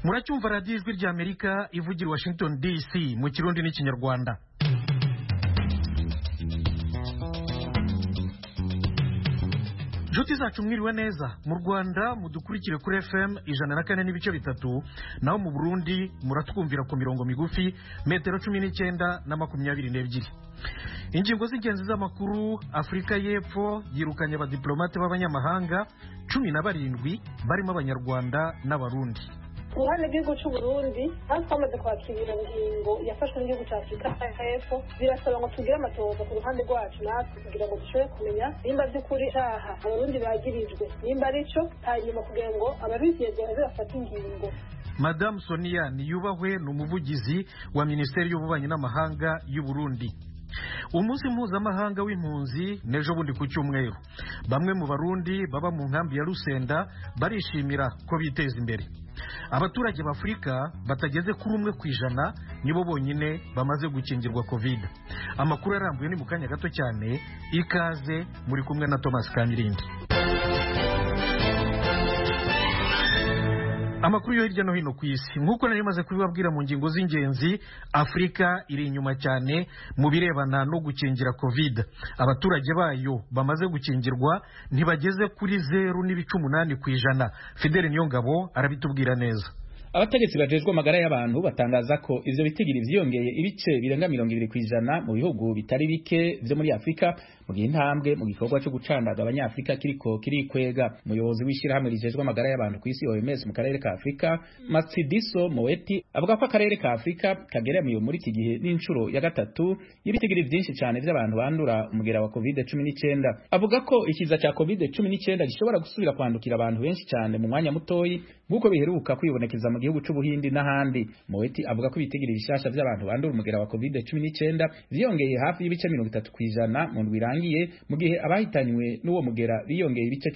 muracyumva radiyo ijwi ry'Amerika ivugira Washington DC mu Kirundi n'Ikinyarwanda. Juti zacu mwiriwe neza. Mu Rwanda mudukurikire kuri FM 104.3, naho mu Burundi muratwumvira ku mirongo migufi metero 19 na 22. Ingingo z'ingenzi z'amakuru: Afrika y'Epfo yirukanye abadiplomate b'abanyamahanga 17 barimo abanyarwanda n'abarundi. Uruhande rw'igihugu cy'u Burundi twamaze kwakira ingingo yafashwe n'igihugu cya Afrika y'Epfo, birasaba ngo tugire amatohoza ku ruhande rwacu natwe kugira ngo dushobore kumenya nimba by'ukuri cyaha abarundi bagirijwe nimba arico, hanyuma kugira ngo ababivyegera bafate ingingo. Madame Sonia Niyubahwe ni umuvugizi wa Minisiteri y'Ububanyi n'Amahanga y'u Burundi. Umunsi mpuzamahanga w'impunzi nejo bundi ku cyumweru. Bamwe mu barundi baba mu nkambi ya Rusenda barishimira ko biteza imbere. Abaturage b'Afrika batageze kuri 1% nibo bonyine bamaze gukingirwa COVID. Amakuru arambuye ni mu kanya gato cyane. Ikaze muri kumwe na Thomas Kamirindi. Amakuru yo hirya no hino ku isi, nk'uko nari maze kubibabwira mu ngingo z'ingenzi, Afrika iri inyuma cyane mu birebana no gukingira COVID. Abaturage bayo bamaze gukingirwa ntibageze kuri 0.8%. Fidele Niyongabo arabitubwira neza. Abategetsi bajejwe amagara y'abantu batangaza ko ivyo bitigiri vyiyongeye ibice birenga 20% mu bihugu bitari bike vyo muri Afrika, mu gihe intambwe mu gikorwa cyo gucandaga abanyafrika kirikwega. Umuyobozi w'ishirahamwe rijejwe amagara y'abantu ku isi OMS mu karere ka Afrika, Matsidiso Moeti, avuga ko akarere ka Afrika kageramiye muri iki gihe n'incuro ya gatatu y'ibitigiri vyinshi cyane vy'abantu bandura umugera wa COVID-19. Avuga ko ikiza cya COVID-19 gishobora gusubira kwandukira abantu benshi cyane mu mwanya mutoyi nk'uko biheruka kwibonekeza mu gihugu c'Ubuhindi n'ahandi. Moeti avuga ko ibitigiri bishasha by'abantu bandura umugera wa COVID-19 vyongeye hafi y'ibice 30% mu ndwirangiye, mu gihe abahitanywe n'uwo mugera biyongeye ibice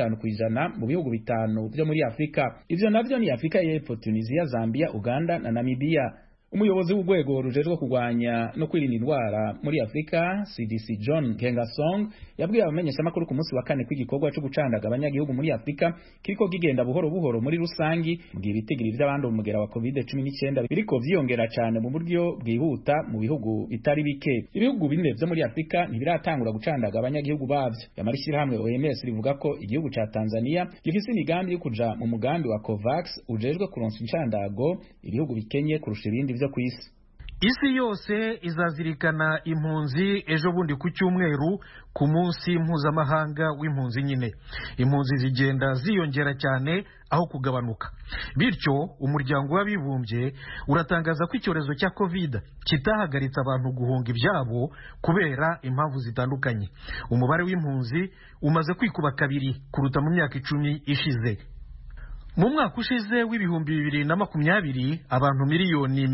15% mu bihugu bitanu byo muri Afrika. Ivyo navyo ni Afrika y'Epfo, Tunisia, Zambia, Uganda na Namibia. Umuyobozi w'urwego rujejwe kurwanya no kwirinda indwara muri Afrika, CDC, John Nkengasong, yabwiye abamenyeshamakuru ku munsi wa kane kw'igikorwa cyo gucandaga abanyagihugu muri Afrika kiriko gigenda buhoro buhoro muri rusangi, mu gihe ibitigiri by'abandi umugera wa COVID-19 biriko vyiyongera cyane mu buryo bwihuta mu bihugu bitari bike. Ibihugu bine vyo muri Afrika ntibiratangura gucandaga abanyagihugu bavyo. Yamarishira hamwe OMS rivuga ko igihugu ca Tanzania gifise imigambi yo kuja mu mugambi wa COVAX ujejwe kuronsa incandago ibihugu bikenye kurusha ibindi ku isi. Isi yose izazirikana impunzi ejo bundi ku cyumweru ku munsi mpuzamahanga w'impunzi nyine. Impunzi zigenda ziyongera cyane aho kugabanuka. Bityo umuryango w'abibumbye uratangaza ko icyorezo cya COVID kitahagaritse abantu guhunga ibyabo kubera impamvu zitandukanye. Umubare w'impunzi umaze kwikuba kabiri kuruta mu myaka 10 ishize. Mu mwaka ushize w'ibihumbi 2020 abantu miliyoni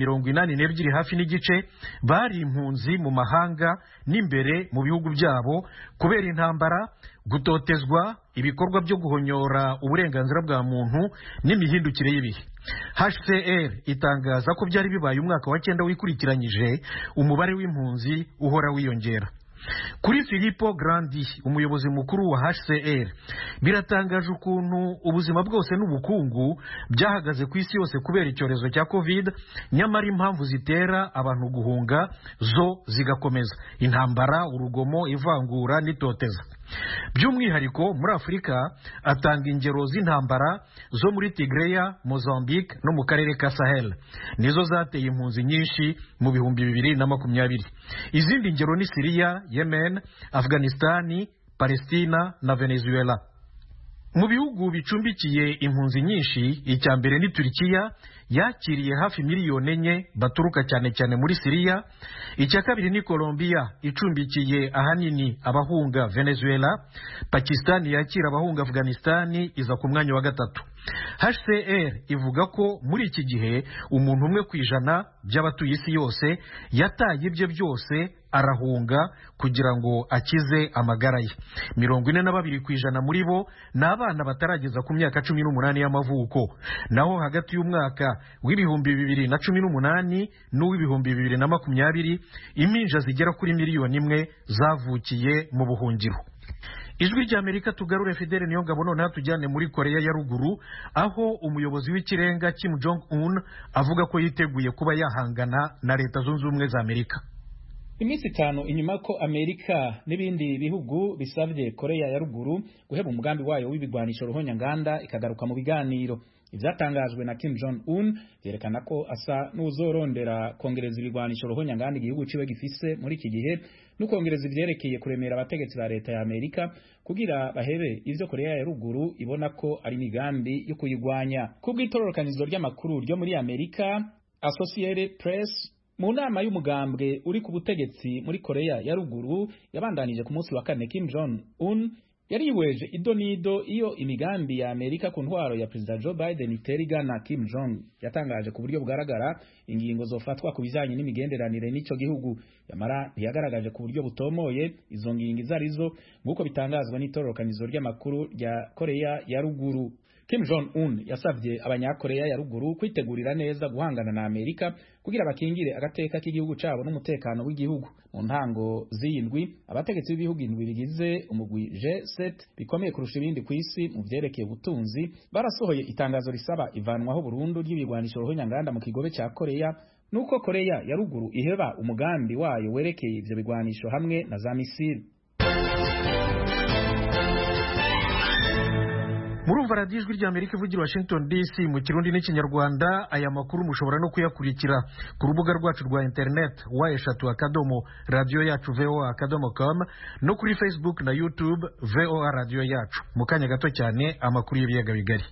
82 hafi n'igice bari impunzi mu mahanga n'imbere mu bihugu byabo kubera intambara, gutotezwa, ibikorwa byo guhonyora uburenganzira bwa muntu n'imihindukire y'ibihe. HCR itangaza ko byari bibaye umwaka wa 9 wikurikiranyije umubare w'impunzi uhora wiyongera. Kuri Filippo Grandi, umuyobozi mukuru wa HCR, biratangaje ukuntu ubuzima bwose n'ubukungu byahagaze ku isi yose kubera icyorezo cya COVID, nyamara impamvu zitera abantu guhunga zo zigakomeza: intambara, urugomo, ivangura n'itoteza. By'umwihariko muri Afrika atanga ingero z'intambara zo muri Tigray, Mozambique no mu karere ka Sahel, nizo zateye impunzi nyinshi mu bihumbi 2020. Izindi ngero ni Syria, Yemen, Afghanistan, Palestina na Venezuela. Mu bihugu bicumbikiye impunzi nyinshi, icya mbere ni Turkiya yakiriye hafi miliyoni 4 baturuka cyane cyane muri Syria. Icya kabiri ni Colombia icumbikiye ahanini abahunga Venezuela. Pakistan yakira abahunga Afghanistan iza ku mwanya wa gatatu. HCR ivuga ko muri iki gihe umuntu 1% by'abatuye isi yose yataye ibye byose arahunga kugira ngo akize amagara ye. 42% muri bo ni abana batarageza ku myaka 18 y'amavuko, naho hagati y'umwaka w'ibihumbi 2018 n'uw'ibihumbi 2020 impinja zigera kuri miliyoni 1 zavukiye mu buhungiro. ijwi ry'Amerika tugarure Fidele Niyongabo noneho tujyane muri Korea ya ruguru aho umuyobozi w'ikirenga Kim Jong Un avuga ko yiteguye kuba yahangana na Leta Zunze Ubumwe za Amerika. Iminsi 5 inyuma ko Amerika n'ibindi bihugu bisavye Korea ya ruguru guheba umugambi wayo w'ibigwanisho ruhonyanganda ikagaruka mu biganiro. Ivyatangajwe na Kim Jong Un vyerekana ko asa n'uzorondera kongereza ibigwanisho ruhonyanganda igihugu ciwe gifise muri iki gihe no kongereza ivyerekeye kuremera abategetsi ba leta ya Amerika kugira bahebe ivyo Korea ya ruguru ibona ko ari migambi yo kuyigwanya. Kubw'itororokanizo ry'amakuru ryo muri Amerika Associated Press, mu nama y'umugambwe uri ku butegetsi muri Korea ya ruguru yabandanije ku munsi wa kane, Kim Jong Un yariweje idonido iyo imigambi ya Amerika ku ntwaro ya President Joe Biden iterigana. Kim Jong yatangaje ku buryo bugaragara ingingo zofatwa ku bijanye n'imigenderanire n'ico gihugu, yamara ntiyagaragaje ku buryo butomoye izo ngingo izarizo nk'uko bitangazwa n'itororokanizo ry'amakuru rya Korea ya ruguru. Kim Jong Un yasavye abanyakorea ya ruguru kwitegurira neza guhangana na Amerika kugira bakingire agateka k'igihugu cabo n'umutekano w'igihugu. Mu ntango z'indwi abategetsi b'ibihugu indwi bigize umugwi G7 bikomeye kurusha ibindi ku isi mu vyerekeye ubutunzi barasohoye itangazo risaba ivanwaho burundu ry'ibigwanisho ruhonyanganda mu kigobe ca Korea nuko Korea ya ruguru iheba umugambi wayo werekeye ivyo bigwanisho hamwe na za misile. Murumva radiyo ijwi ry'Amerika ivugira Washington DC mu Kirundi n'Ikinyarwanda. Aya makuru mushobora no kuyakurikira ku rubuga rwacu rwa internet wa@radioyacu.voa.com no kuri Facebook na YouTube VOA Radio Yacu. Mu kanya gato cyane amakuru y'ibiyaga bigari.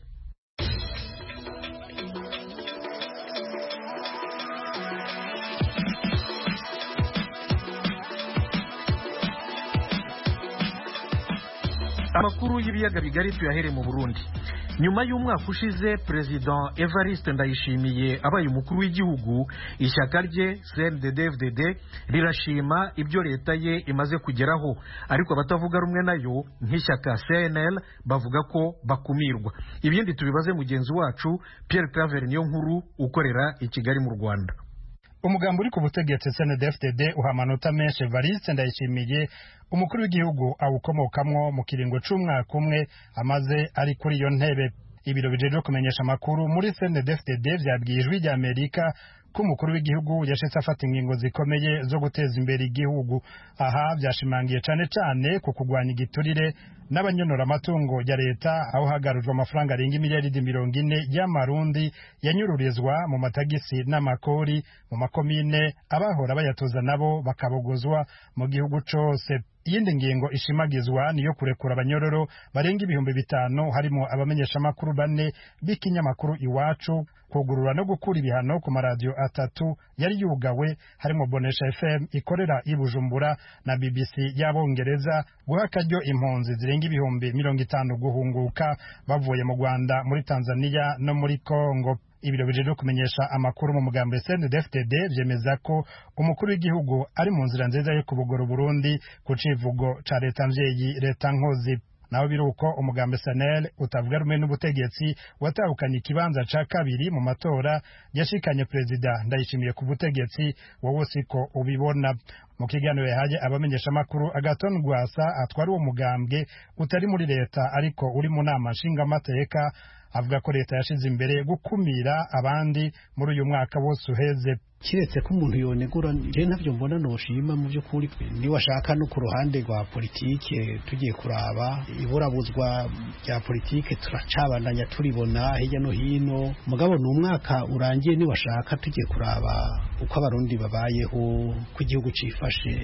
Amakuru y'ibiyaga bigari tuyahere mu Burundi. Nyuma y'umwaka ushize President Evariste Ndayishimiye abaye umukuru w'igihugu, ishyaka rye CNDD-FDD rirashima ibyo leta ye imaze kugeraho, ariko abatavuga rumwe nayo nk'ishyaka CNL bavuga ko bakumirwa. Ibindi tubibaze mugenzi wacu Pierre Claver Niyonkuru ukorera i Kigali mu Rwanda. Umugambi uri ku butegetsi CNDD-FDD uhamanota menshi Evariste Ndayishimiye umukuru w'igihugu awukomokamwo mu kiringo c'umwaka umwe amaze ari kuri iyo ntebe. Ibiro bijeje kumenyesha amakuru muri CNDD-FDD vyabwiye ijwi ry'Amerika ko umukuru w'igihugu yashitse afata ingingo zikomeye zo guteza imbere igihugu. Aha vyashimangiye cane ku kugwanya igiturire n'abanyonora amatungo ya leta, aho hagarujwe amafaranga arenga imiliyaridi 40 y'amarundi yanyururizwa mu matagisi n'amakori mu makomine, abahora bayatoza nabo bakabogozwa mu gihugu cose. Iyindi ngingo ishimagizwa niyo kurekura abanyororo barenga 5,000 harimo abamenyesha makuru 4 b'ikinyamakuru Iwacu, kugurura no gukura ibihano ku maradiyo 3 yari yugawe harimo Bonesha FM ikorera i Bujumbura na BBC y'Abongereza, guha akaryo impunzi zirenga 50,000 guhunguka bavuye mu Rwanda, muri Tanzania no muri Kongo. Ibiro bijeje kumenyesha amakuru mu mugambo CNDD-FDD vyemeza ko umukuru w'igihugu ari mu nzira nziza yo kubugora Burundi ku civugo ca leta mvyeyi leta nkozi. Naho biruko umugambo SNL utavuga rumwe n'ubutegetsi watahukanye ikibanza ca kabiri mu matora yashikanye President Ndayishimiye ku butegetsi, wowe siko ubibona. Mu kiganiro yahaye abamenyesha makuru, Agathon Rwasa atwari uwo mugambwe utari muri leta ariko uri mu nama nshingamateka avuga ko leta yashize imbere gukumira abandi muri uyu mwaka wose uheze. Kiretse ko umuntu yonegura, je navyo mbona noshima mu byo kuri ni washaka no ku ruhande rwa politike tugiye kuraba iburabuzwa rya politike turacabandanya turibona hirya no hino, mugabo n'umwaka urangiye ni washaka tugiye kuraba uko abarundi babayeho ku gihugu cifashe.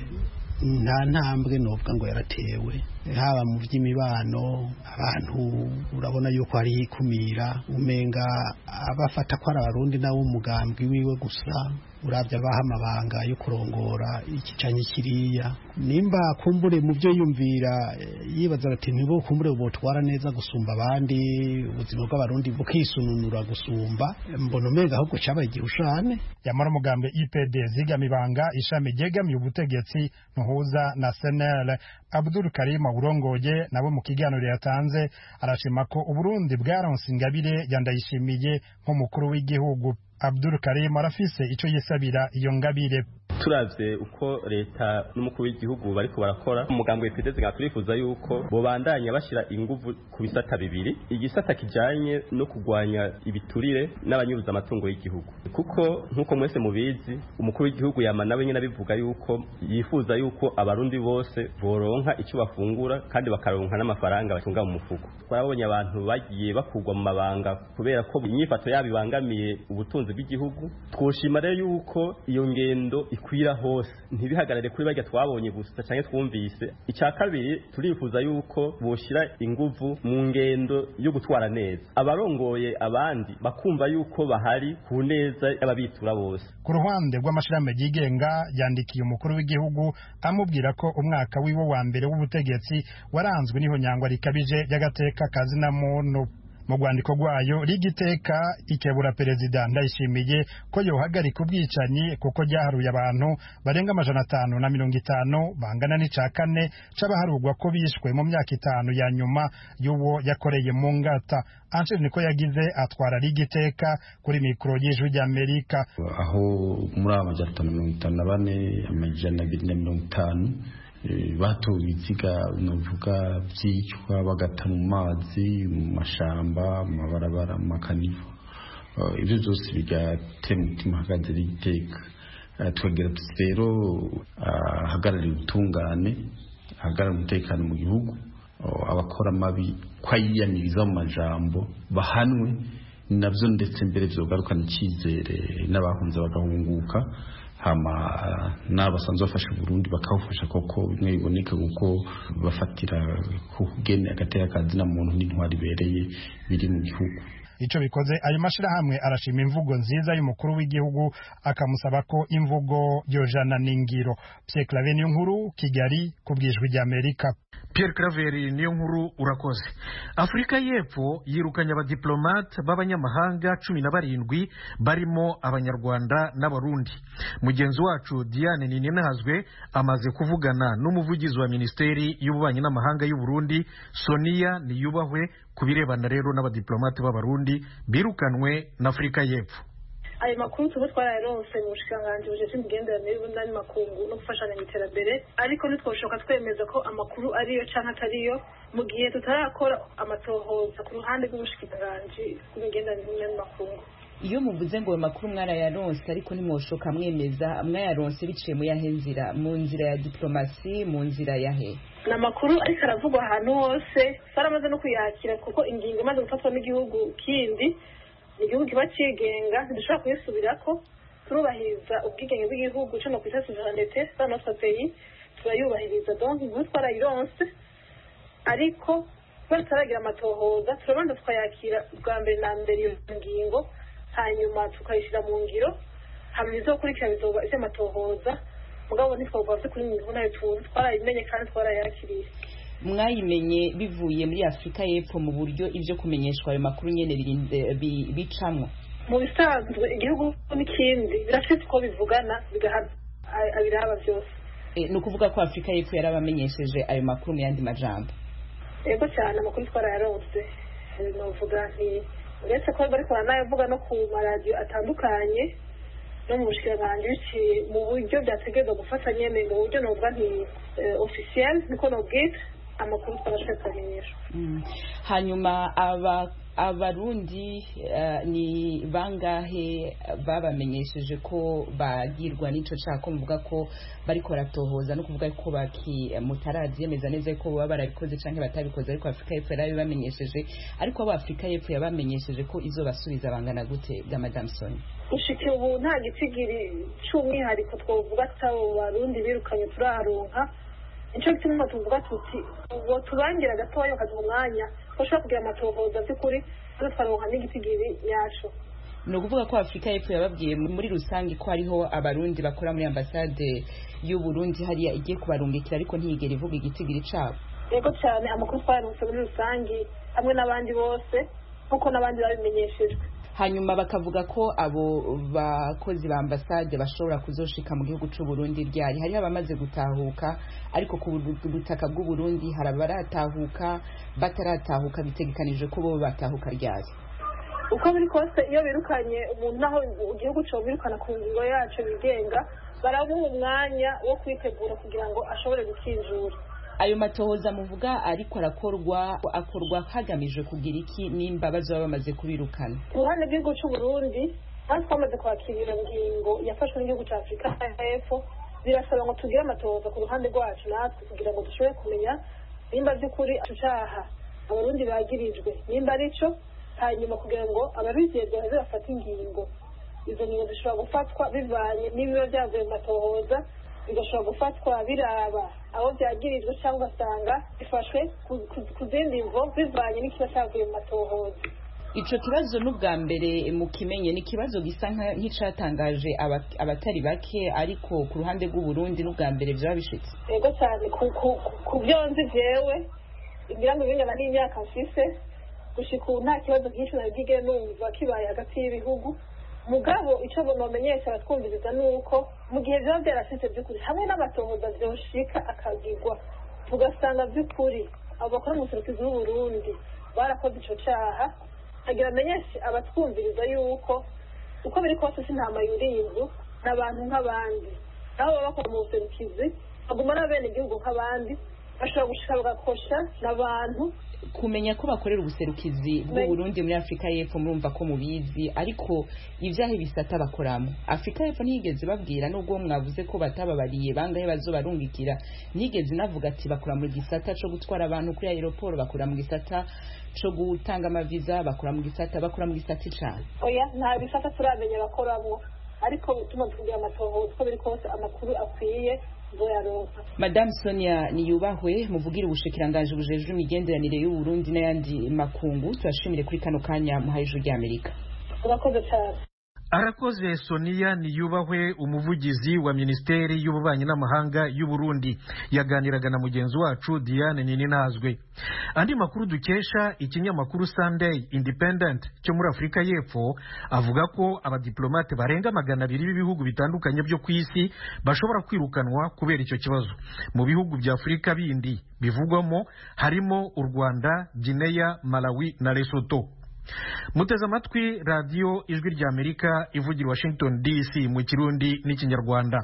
Nta ntambwe novuga ngo yaratewe, haba mu by'imibano abantu urabona yuko hari ikumira, umenga abafata ko ari abarundi nawo umugambwe wiwe gusa, urabya abaha amabanga yo kurongora ikicanye kiriya, nimba kumbure mu byo yumvira yibaza ati nibo kumbure botwara neza gusumba abandi, ubuzima bw'abarundi bukisununura gusumba, mbona umenga ahubwo cabaye igihushane. Yamara umugambi IPD zigamibanga ishami ryegamiye ubutegetsi ntuhuza na SNL, Abdul Karim urongoye nabo mu kiganiro yatanze arashima ko Uburundi bwaronse ingabire yandayishimiye nk'umukuru w'igihugu. Abdul Karim arafise ico yisabira iyo ngabire. turavye uko leta n'umukuru w'igihugu bariko barakora umugambwe twiteze nka turifuza yuko bobandanya bashira inguvu ku bisata bibiri igisata kijanye no kugwanya ibiturire n'abanyuruza amatungo y'igihugu kuko nkuko mwese mubizi umukuru w'igihugu yama nawe nyine abivuga yuko yifuza yuko abarundi bose boronka icyo bafungura kandi bakaronka n'amafaranga batunga mu mufuko twarabonye abantu bagiye bakugwa mu mabanga kubera ko inyifato yabo ibangamiye ubutunzi bw'igihugu twoshima rero yuko iyo ngendo ikwira hose ntibihagarare kuri barya twabonye gusa cyane twumvise icya kabiri turifuza yuko boshira inguvu mu ngendo yo gutwara neza abarongoye abandi bakumva yuko bahari ku neza y'ababitura bose ku ruhande rw'amashirahamwe yigenga yandikiye umukuru w'igihugu amubwira ko umwaka wiwe wa mbere w'ubutegetsi waranzwe n'ihonyangwa rikabije y'agateka kazina muntu mu rwandiko rwayo rigiteka ikebura perezida Ndayishimiye ko yohagarika ubwicanyi kuko ryaharuye abantu barenga 550 bangana n'ica kane c'abaharugwa ko bishwe mu myaka 5 ya nyuma y'uwo yakoreye mu ngata Angel niko yagize atwara rigiteka kuri mikro y'ijwi ry'Amerika aho muri 554 250 batowe ibiziga novuga byicwa bagata mu mazi mu mashamba mu mabarabara mu makanivo ibyo byose bigatera umutima hagaze rigiteka twegera rero ahagarariye ubutungane ahagarariye umutekano mu gihugu abakora amabi kwayiyamiriza mu majambo bahanwe nabyo ndetse mbere byogarukana icyizere n'abahunze bagahunguka hama n'abasanzwe bafasha Burundi bakawufasha koko bimwe biboneka kuko bafatira kugene agateka kazina muntu n'intwari bereye biri mu gihugu ico bikoze ayo mashirahamwe arashima imvugo nziza y'umukuru w'igihugu akamusaba ko imvugo yojana n'ingiro Pierre Claver niyo nkuru Kigali kubwijwe ry'Amerika Pierre Claver niyo nkuru urakoze Afrika y'Epfo yirukanye abadiplomate b'abanyamahanga 17 barimo abanyarwanda n'abarundi mugenzi wacu Diane Ninenazwe amaze kuvugana n'umuvugizi wa Ministeri y'ububanyi n'amahanga y'u Burundi Sonia Niyubahwe kubirebana rero n'abadiplomate b'abarundi birukanwe na Afrika y'Epfo ayo makuru tuba twararonse mu bushikanganje buje imigenderanire y'ubunani makungu no gufashanya mu iterambere ariko nitwoshoka twemeza ko amakuru ariyo canke atariyo mu gihe tutarakora amatohoza ku ruhande rw'ubushikanganje bw'imigenderanire y'ubunani makungu iyo muvuze ngo amakuru mwarayaronse ariko nimwoshoka mwemeza mwayaronse biciye mu yahenzira mu nzira ya diplomasi mu nzira yahe na makuru ariko aravugwa ahantu hose faramaze no kuyakira kuko ingingo imaze gufatwa n'igihugu kindi igihugu kiba cigenga dushobora kuyisubirako turubahiriza ubwigenge bw'igihugu cyo no kwita souveraineté dans notre pays turayubahiriza donc inkuru twarayironse ariko turagira amatohoza turabanza tukayakira bwa mbere na mbere iyo ngingo hanyuma tukayishyira mu ngiro hanyuma izokurikira bizoba ivy'amatohoza mugabo ntitwavuze kuri ingingo nayo tuzi twarayimenye kandi twarayakiriye mwayimenye bivuye muri Afrika y'Epfo mu buryo ivyo kumenyeshwa ayo makuru nyene bicamwo mu bisanzwe igihugu n'ikindi birafite uko bivugana bigahana abiraba byose ni ukuvuga ko Afrika y'Epfo yarabamenyesheje ayo makuru mu yandi majambo yego cyane amakuru twarayaronse novuga nti uretse ko bariko baranayavuga no ku maradiyo atandukanye no mu bushikiranganje biciye mu buryo byategerezwa gufata nyene mu buryo novuga nti officiel niko nobwita amakuru twabasha kumenyesha hanyuma abarundi ni bangahe babamenyesheje ko bagirwa n'ico cako muvuga ko bariko baratohoza no kuvuga ko mutaravyemeza neza ko baba barabikoze canke batabikoze ariko Afrika y'Epfo yarabibamenyesheje ariko abo Afrika y'Epfo yabamenyesheje ko izobasubiza bangana gute bwa Madame Sonia ushiki ubu nta gitigiri c'umwihariko twovuga abo barundi birukanye turaronka nico gituma tuvuga tuti uwo tubangira gatoya kaza umwanya bashobora kugira amatohoza by'ukuri kandi twaronka n'igitigiri yacu ni ukuvuga ko Afrika y'Epfo yababwiye muri rusange ko hariho abarundi bakora muri ambasade y'u Burundi hariya igiye kubarungikira ariko ntiyigera ivuga igitigiri cabo yego cyane amakuru twaronse muri rusange hamwe n'abandi bose nkuko n'abandi babimenyeshejwe hanyuma bakavuga ko abo bakozi ba ambasade bashobora kuzoshika mu gihugu c'u Burundi ryari hari abamaze gutahuka ariko ku butaka bw'u Burundi harabaratahuka bataratahuka bitegekanije ko bo batahuka ryari uko biri kose iyo birukanye umuntu naho igihugu cyo birukana ku ngingo yacu bigenga baramuha umwanya wo kwitegura kugira ngo ashobore gukinjura. Ayo matohoza muvuga ariko akorwa hagamijwe kugira iki nimba bazaba bamaze kubirukana? Ku ruhande rw'igihugu cy'u Burundi hasi twamaze kwakira ingingo yafashwe n'igihugu cya Afurika y'Epfo, birasaba ngo tugire amatohoza ku ruhande rwacu natwe kugira ngo dushobore kumenya nimba by'ukuri icyo cyaha abarundi bagirijwe nimba ari cyo, hanyuma kugira ngo ababijejwe baze bafate ingingo. Izo ngingo zishobora gufatwa bivanye n'ibiba byavuye mu matohoza, bigashobora gufatwa biraba aho byagirijwe cyangwa ugasanga bifashwe ku zindi mvo bivanye n'ikiba cyavuye mu matohoza. Ico kibazo n'ubwa mbere mukimenye ni kibazo gisa nk'icatangaje abatari bake, ariko ku ruhande rw'u Burundi n'ubwa mbere byaba bishitse. Yego cyane ku byo nzi jewe ngira ngo bingana n'imyaka mfise gushika ubu nta kibazo nk'icyo nabigige numva kibaye hagati y'ibihugu. Mugabo icyo bomenyesha abatwumviriza nuko mu gihe byaba byarashitse by'ukuri hamwe n'amatohoza byoshika akagirwa tugasanga by'ukuri abo bakora mu buserukizi bw'Uburundi barakoze ico caha, agira amenyeshe abatwumviriza yuko uko biri kose sintama yurinzu n'abantu nk'abandi, nabo baba bakora mu buserukizi baguma n'abene igihugu nk'abandi, bashobora gushika bagakosha n'abantu. Kumenya ko bakorera ubuserukizi bw'u Burundi muri Afrika y'Epfo murumva ko mubizi, ariko ivyahe bisata bakoramo Afrika y'Epfo ntiyigeze babwira, nubwo mwavuze ko batababariye bangahe bazobarungikira, ntiyigeze navuga ati bakora mu gisata co gutwara abantu kuri aeroport, bakora mu gisata co gutanga amaviza, bakora mu gisata cyane. Oya, nta bisata turamenya bakoramo, ariko bituma tugira amatohoza uko biri kose amakuru akwiye. Madame Sonia Niyubahwe muvugira ubushikiranganje bujejwe imigenderanire y'u Burundi n'ayandi makungu, turashimire kuri kano kanya muhaye ijwi ry'Amerika. Urakoze cyane. Arakoze Sonia Niyubahwe, umuvugizi wa Ministeri y'Ububanyi n'Amahanga y'u Burundi, yaganiraga na mugenzi wacu Diane Nininazwe. Andi makuru dukesha ikinyamakuru Sunday Independent cyo muri Afrika y'Epfo avuga ko abadiplomate barenga 200 b'ibihugu bitandukanye byo ku isi bashobora kwirukanwa kubera icyo kibazo. Mu bihugu bya Afrika bindi bivugwamo harimo u Rwanda, Guinea, Malawi na Lesotho. Muteze amatwi radio Ijwi ry'Amerika ivugira Washington DC mu Kirundi n'Ikinyarwanda.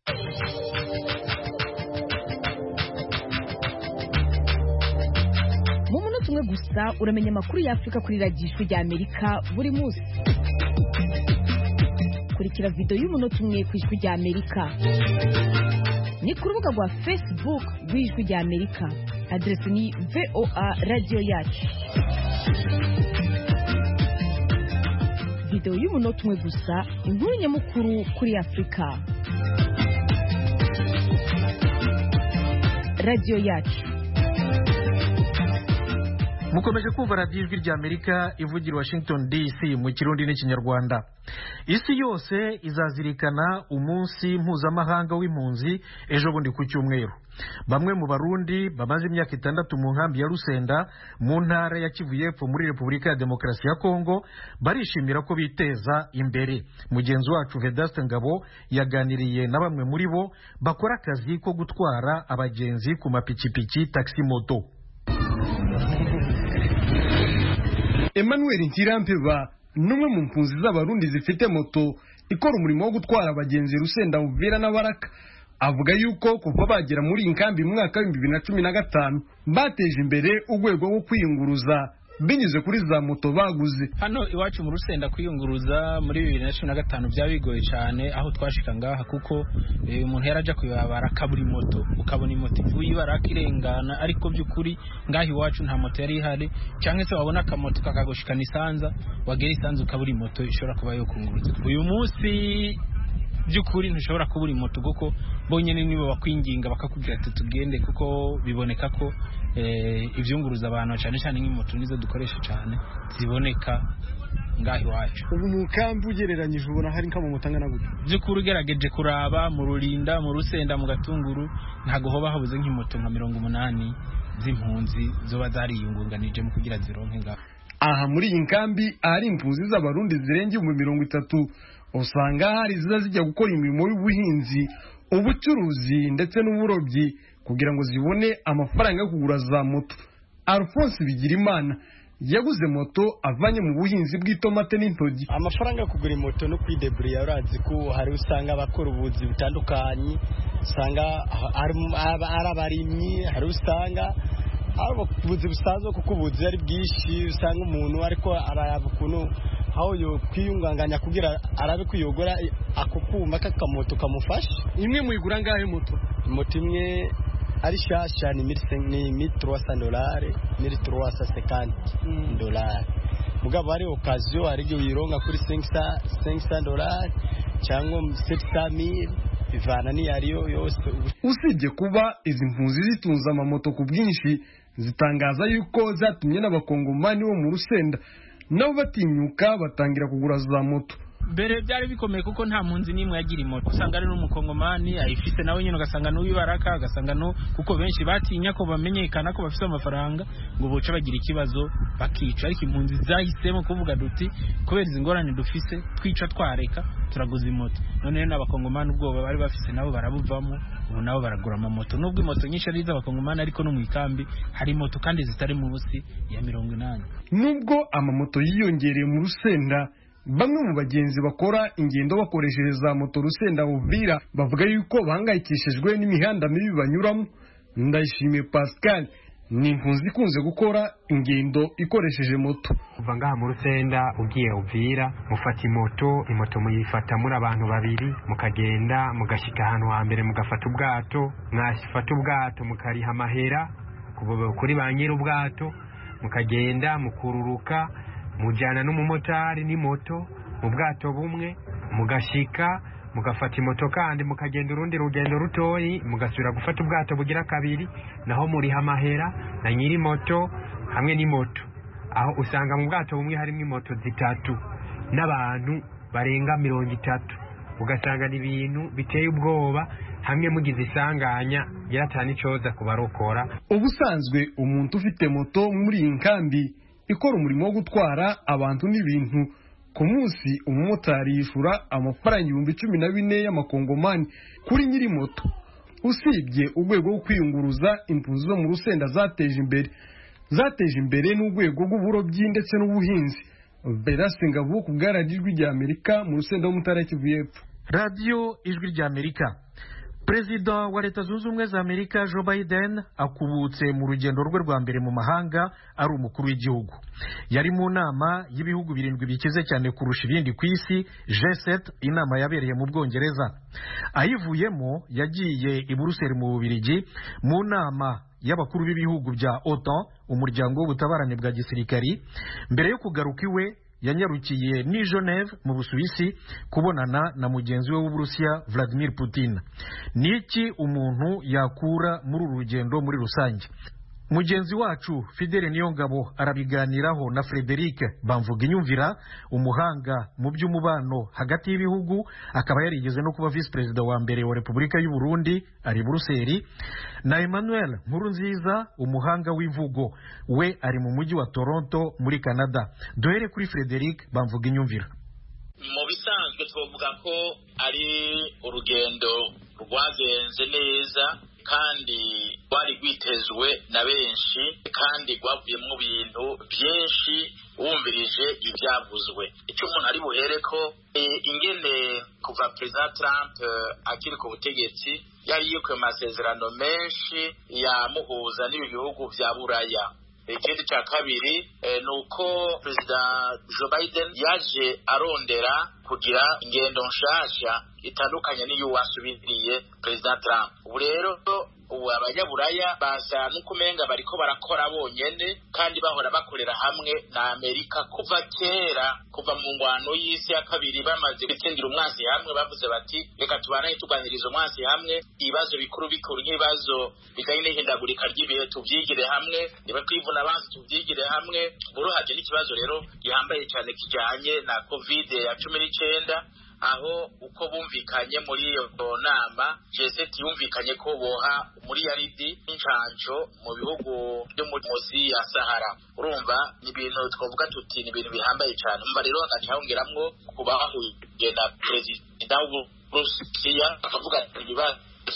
Mu munota umwe gusa uramenya amakuru ya Afrika kuri radio Ijwi ry'Amerika buri munsi. Kurikira video y'umunota umwe ku Ijwi ry'Amerika ni ku rubuga rwa Facebook rw'Ijwi ry'Amerika, adresse ni VOA Radio Yacu. Video y'umunota umwe gusa, inkuru nyamukuru kuri Afrika. Radio Yacu. Mukomeje kumva radio Ijwi ry'Amerika ivugira Washington DC mu Kirundi n'Ikinyarwanda. Isi yose izazirikana umunsi mpuzamahanga w'impunzi ejo bundi ku cyumweru. Bamwe mu Barundi bamaze imyaka 6 mu nkambi ya Rusenda mu ntara ya Kivu y'Epfo muri Repubulika ya Demokarasi ya Kongo barishimira ko biteza imbere. Mugenzi wacu Vedaste Ngabo yaganiriye na bamwe muri bo bakora akazi ko gutwara abagenzi ku mapikipiki taxi moto. Emmanuel Ntirampeba numwe mu mpunzi z'Abarundi zifite moto ikora umurimo wo gutwara abagenzi Rusenda, Uvira na Baraka, avuga yuko kuva bagera muri inkambi mu mwaka wa 2015 bateje imbere urwego rwo kwiyunguruza binyuze kuri za moto baguze. Hano iwacu mu Rusenda kwiyunguruza muri 2015 byabigoye cyane, aho twashika ngaha kuko umuntu yaraja kuyabara kaburi moto, ukabona imoto ivuye Baraka irengana, ariko byukuri ngahi iwacu nta moto yari ihari, cyangwa se wabona akamoto kakagoshikana Isanza, wagera Isanza ukaburi moto ishobora kuba yo kunguruza. Uyu munsi byukuri ntushobora kubura moto kuko bonyene nibo bakwinginga bakakubwira ati tugende, kuko biboneka ko ivyunguruza abantu cyane cyane nk'imoto nizo dukoresha cyane ziboneka ngahi wacu. Ubu mu kambi ugereranyije ubona hari nka mu mutangana gute? Byukuri ugerageje kuraba mu Rulinda, mu Rusenda, mu Gatunguru ntago hoba habuze nk'imoto nka 80 z'impunzi zoba zariyungunganije mu kugira zironke ngaho. Aha muri iyi nkambi ari impunzi z'Abarundi zirenga 30 usanga hari ziza zijya gukora imirimo y'ubuhinzi, ubucuruzi ndetse n'uburobyi kugira ngo zibone amafaranga yo kugura za moto. Alphonse Bigirimana yaguze moto avanye mu buhinzi bw'itomate n'intogi. Amafaranga yo kugura moto no kwideburira urazi ko hari usanga abakora ubuzi bitandukanye, usanga ari abarimyi, hari usanga ubuzi busanzwe kuko ubuzi ari bwinshi, usanga umuntu ariko arayaba ukuntu aho yo kwiyunganganya kugira arabe kuyogora ako kuma kakamoto kamufasha. Imwe muyigura ngahe moto? Moto imwe ari shasha ni $1,300 $1,350 mugabo ari occasion ari byo wironga kuri $500 cyangwa $700,000 bivana ni yariyo yose. Usibye kuba izi mpunzi zitunza amamoto ku bwinshi, zitangaza yuko zatumye n'abakongomani bo mu Rusenda nabo batinyuka batangira kugura za moto. Mbere byari bikomeye kuko nta mpunzi nimwe yagira imoto, usanga ari n'umukongomani ayifise nawe nyine ugasanga n'uwibaraka, agasanga no kuko benshi batinya ko bamenyekana ko bafise amafaranga ngo boce bagira ikibazo bakica, ariko impunzi zahisemo kuvuga duti kubera izi ngorane dufise twica twareka turaguza imoto. None n'abakongomani ubwoba bari bafise nabo barabuvamo, ubu nabo baragura amamoto, nubwo imoto nyinshi ari iz'abakongomani ariko no mu ikambi hari moto kandi zitari mu busi ya 80. Nubwo amamoto yiyongereye mu Rusenda, bamwe mu bagenzi bakora ingendo bakoresheje za moto Rusenda Uvira bavuga yuko bahangayikishijwe n'imihanda mibi banyuramo. Ndayishimiye Pascal ni impunzi ikunze gukora ingendo ikoresheje moto. Kuva ngaha mu Rusenda ugiye Uvira mufata imoto muyifata muri abantu babiri, mukagenda mugashika ahantu hambere mugafata ubwato, mwashifata ubwato mukariha amahera kuri ba nyiri ubwato, mukagenda mukururuka mujana n'umumotari n'imoto mu bwato bumwe, mugashika mugafata imoto kandi mukagenda urundi rugendo rutoyi, mugasubira gufata ubwato bugira kabiri, naho muriha amahera na nyiri moto hamwe n'imoto. Aho usanga mu bwato bumwe harimo imoto zitatu n'abantu barenga 30, ugasanga ni ibintu biteye ubwoba, hamwe mugize isanganya yaratana icoza kubarokora. Ubusanzwe umuntu ufite moto muri iyi nkambi ikora umurimo wo gutwara abantu n'ibintu, ku munsi umumotari yishura amafaranga 14,000 y'amakongomani kuri nyiri moto. Usibye urwego rwo kwiyunguruza, impunzi zo mu Rusenda zateje imbere n'urwego rw'uburobyi ndetse n'ubuhinzi. Berase Ngabo ku bw'Ijwi rya Amerika mu Rusenda wo mu Ntara ya Kivu y'Epfo. Radio Ijwi rya Amerika. Perezida wa Leta Zunze Ubumwe za Amerika Joe Biden akubutse mu rugendo rwe rwa mbere mu mahanga ari umukuru w'igihugu. Yari mu nama y'ibihugu 7 bikize cyane kurusha ibindi ku isi, G7, inama yabereye mu Bwongereza. Ayivuyemo yagiye i Buruseli mu Bubiligi mu nama y'abakuru b'ibihugu bya OTAN, umuryango w'ubutabarane bwa gisirikari. Mbere yo kugaruka iwe yanyarukiye ni Geneve mu Busuwisi kubonana na mugenzi we w'Uburusiya Vladimir Putin. Niki umuntu yakura muri uru rugendo muri rusange? Mugenzi wacu Fidele Niyongabo arabiganiraho na Frederic Bamvuginyumvira, umuhanga mu by'umubano hagati y'ibihugu, akaba yarigeze no kuba vice perezida wa mbere wa Repubulika y'u Burundi ari Buruseli, na Emmanuel Nkurunziza, umuhanga w'imvugo, we ari mu mujyi wa Toronto muri Canada. Duhere kuri Frederic Bamvuginyumvira. Mu bisanzwe twavuga ko ari urugendo rwagenze neza kandi rwari rwitezwe na benshi, kandi rwavuyemo ibintu byinshi wumvirije ibyavuzwe. Icyo umuntu ari buhere ko ingene kuva Perezida Trump akiri ku butegetsi yari yikuye amasezerano menshi yamuhuza n'ibihugu bya Buraya. Ikindi cya kabiri ni uko Perezida Joe Biden yaje arondera kugira ingendo nshasha itandukanye n'iyo wasubiriye Perezida Trump. Ubu rero abanyaburaya basa n'ukumenga bariko barakora bonyene kandi bahora bakorera hamwe na Amerika kuva kera, kuva mu ngwano y'isi ya kabiri bamaze gutsindira umwasi hamwe, bavuze bati reka tubanaye tuganiriza umwasi hamwe, ibibazo bikuru nk'ibibazo bijanye n'ihindagurika ry'ibihe tuvyigire hamwe, niba twivuna abanzi tuvyigire hamwe. Buruhaje n'ikibazo rero gihambaye cyane kijanye na COVID-19, aho uko bumvikanye muri iyo nama G7 yumvikanye ko boha muri yaridi n'incanco mu bihugu byo munsi ya Sahara. Urumva ni ibintu twavuga tuti ni ibintu bihambaye cyane. Umva rero hagati hahongeramwo kubahuye na Perezida w'Uburusiya akavuga ibibazo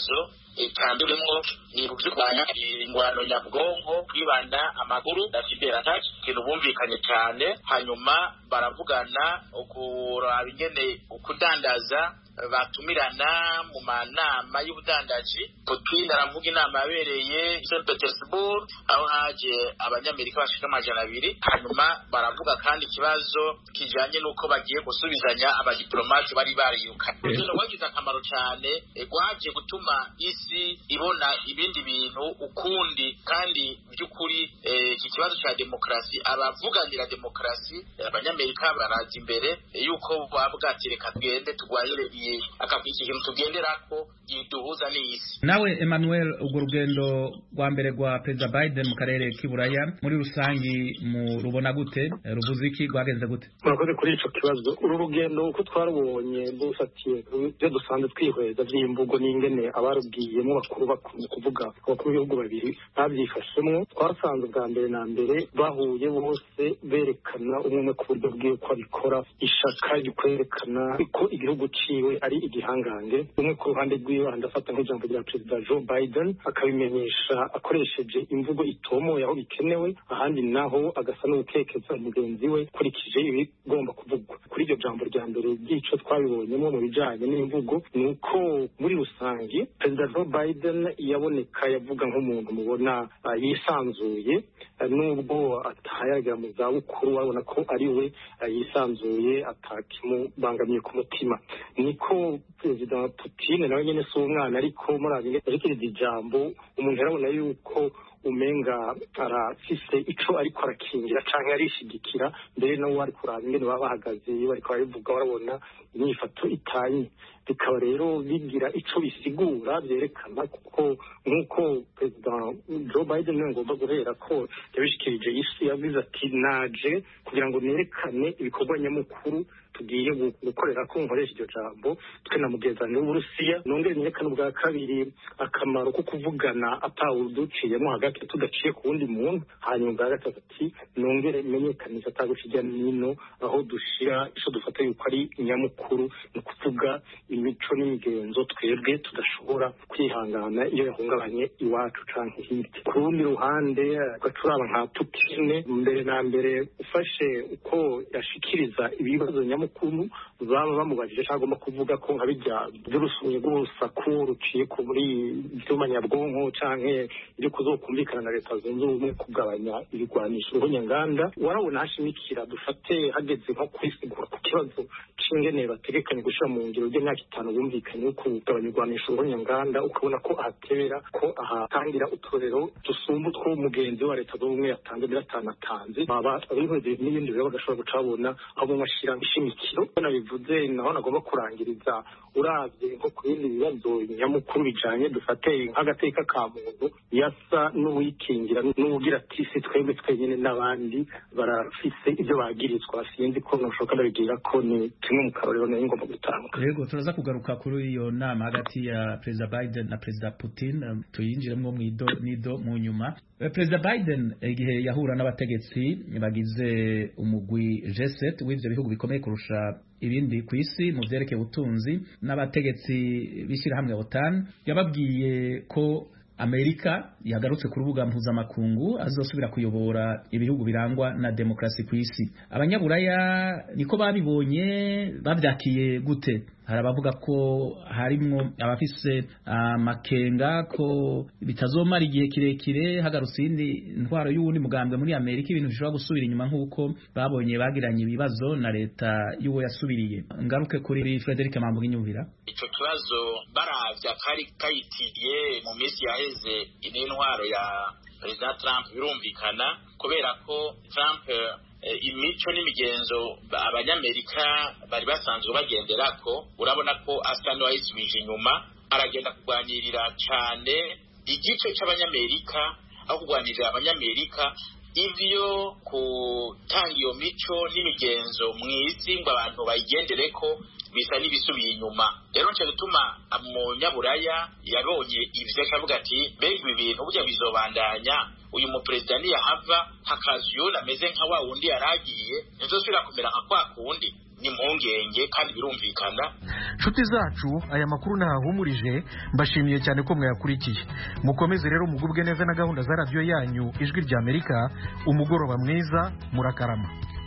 kandi urimo ni kurwanya ingwano nyabwonko kwibanda amakuru na cyber attack ikintu bumvikanye cyane hanyuma baravugana ukuraba ingene ukudandaza batumirana mu manama y'ubudandaji Putin aravuga inama yabereye St. Petersburg aho haje abanyamerika bashika 200 hanyuma baravuga kandi ikibazo kijanye nuko bagiye gusubizanya abadiplomate bari bariyukanye rero wagize akamaro cyane gwaje gutuma isi ibona ibindi bintu ukundi kandi by'ukuri iki kibazo cya demokrasi abavuganira demokrasi abanyamerika baraza imbere yuko bavuga ati reka twende tugwayire akabiki ikintu tugenderako yiduhuza n'isi. Nawe Emmanuel, urwo rugendo rwa mbere rwa President Biden mu karere k'Iburaya muri rusangi mu rubona gute ruvuze iki rwagenze gute? Murakoze kuri ico kibazo. Uru rugendo uko twarubonye dufatiye byo dusanzwe twihweza by'imvugo n'ingene abarubwiyemo bakuru kuvuga abakuru b'ibihugu babiri babyifashemo twasanze bwa mbere na mbere bahuye bose berekana umwe ku buryo bwiwe ko abikora ishaka rikwerekana ko igihugu ciwe ari igihangange umwe ku ruhande rwiwe andafata nk'ijambo rya President Joe Biden akabimenyesha akoresheje imvugo itomoye aho bikenewe ahandi naho agasa n'ubukekeza mugenzi we kurikije ibigomba kuvugwa kuri iryo jambo rya mbere ry'ico twabibonyemo mu bijanye n'imvugo nuko muri rusangi President Joe Biden yaboneka yavuga nk'umuntu mubona yisanzuye nubwo atayaga mu zabukuru wabona ko ari we yisanzuye atakimubangamiye ku mutima niko President Putin nawe nyene si umwana ariko murabiye arikiriza ijambo umuntu yarabona yuko umenga arafise ico ariko arakingira canke arishigikira mbere no wari kuraba ingene baba bahagaze bariko baravuga barabona imyifato itanye bikaba rero bigira ico bisigura byerekana kuko nkuko President Joe Biden niwe ngomba guhera ko yabishikirije isi yavuze ati naje kugira ngo nerekane ibikorwa nyamukuru tugiye gukorera ko nkoresha iryo jambo twe na mugenzani w'Uburusiya nongere nerekana ubwa kabiri akamaro ko kuvugana atawuduciyemo hagati tudaciye ku wundi muntu hanyuma bwa gatatu ati nongere menyekanisha atagucijya nino aho dushira ico dufata yuko ari nyamukuru no kuvuga imico n'imigenzo twebwe tudashobora kwihangana iyo yahungabanye iwacu canke hirya ku rundi ruhande gaturaba nka Putin mbere na mbere ufashe uko yashikiriza ibibazo nyamukuru baba bamubajije cyangwa kuvuga ko nka bijya by'urusumye rw'urusaku ruciye ku muri ibyuma nyabwonko canke ibyo kuzokumvikana na leta zunze ubumwe kugabanya ibigwanisho ruhonyanganda warabona hashimikira dufate hageze nko kwisigura ku kibazo c'ingene bategekanye gushira mu ngiro ry'imyaka 5 bumvikanye ko kugabanya ibigwanisho ruhonyanganda ukabona ko ahatera ko ahatangira utorero dusumba two mugenzi wa leta zunze ubumwe yatanze biratanze baba abihuje n'ibindi rero bagashobora gucabona abo mwashira ishimikiro nabivuze naho nagomba kurangiriza uravye nko ku bindi bibazo nyamukuru bijanye dufate nk'agateka ka muntu yasa n'uwikingira n'ubugira ati si twebwe twenyene n'abandi barafise ibyo bagirizwa sinzi ko noshoka ndabigira ko ni kimwe mu karorero nayo ngomba gutanga yego turaza kugaruka kuri iyo nama hagati ya President Biden na President Putin tuyinjiremo nido mu nyuma President Biden igihe yahura n'abategetsi bagize umugwi G7 w'ivyo bihugu bikomeye kurusha ibindi ku isi mu vyerekeye ubutunzi n'abategetsi bishira hamwe OTAN yababwiye ko Amerika yagarutse ku rubuga mpuzamakungu azosubira kuyobora ibihugu birangwa na demokrasi ku isi. Abanyaburaya niko babibonye babyakiye gute? Hari abavuga ko harimwo abafise makenga ko bitazomara igihe kirekire hagarutse indi ntwaro y'uwundi mugambwe muri Amerika ibintu bishobora gusubira inyuma nk'uko babonye bagiranye ibibazo na leta y'uwo yasubiriye. Ngaruke kuri Frederic Mambuga inyumvira. Ico kibazo baravya kari kayitiye mu minsi yaheze intwaro ya President Trump birumvikana kubera ko Trump imico n'imigenzo abanyamerika bari basanzwe bagenderako urabona ko asa n'uwayisubije inyuma aragenda kurwanirira cyane igice cy'abanyamerika aho kurwanirira abanyamerika ivyo kutanga iyo mico n'imigenzo mw'isi ngo abantu bayigendereko bisa n'ibisubiye inyuma rero nce gutuma umunyaburaya yabonye ivyo akavuga ati mbega ibintu burya bizobandanya uyu mupresident yahava hakaza uyu ameze nka wa wundi yaragiye ntizosubira kumera nka kwa kundi n'impungenge kandi birumvikana. Nshuti zacu, aya makuru ntahumurije, mbashimiye cyane ko mwayakurikiye. Mukomeze rero mugubwe neza na gahunda za radio yanyu Ijwi ry'Amerika. Umugoroba mwiza, murakarama.